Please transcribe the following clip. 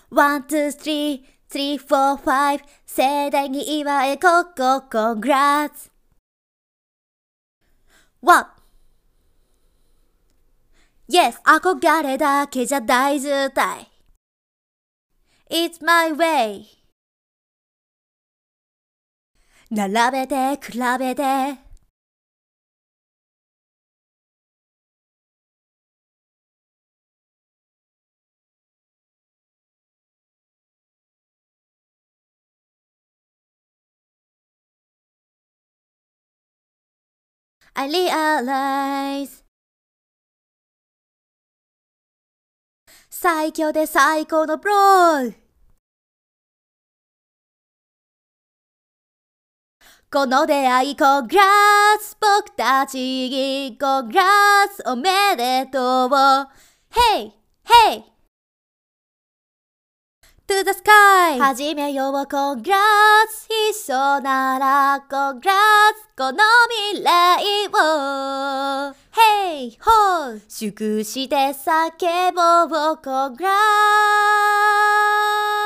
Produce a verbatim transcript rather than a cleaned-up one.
ワン、ツー、スリー、スリー、フォー、ファイブ 盛大に祝えここコングラッツ。What? Yes, 憧れだけじゃ大渋滞。It's my way. 並べて比べてI realize 最強で最高のブロー。この出会いコングラッツ。僕たちにコングラッツ。おめでとう Hey! Hey! To the sky! 始めようコングラッツ。一緒ならコングラッツ。この未来を Hey! Ho! 祝して叫ぼうコングラッツ。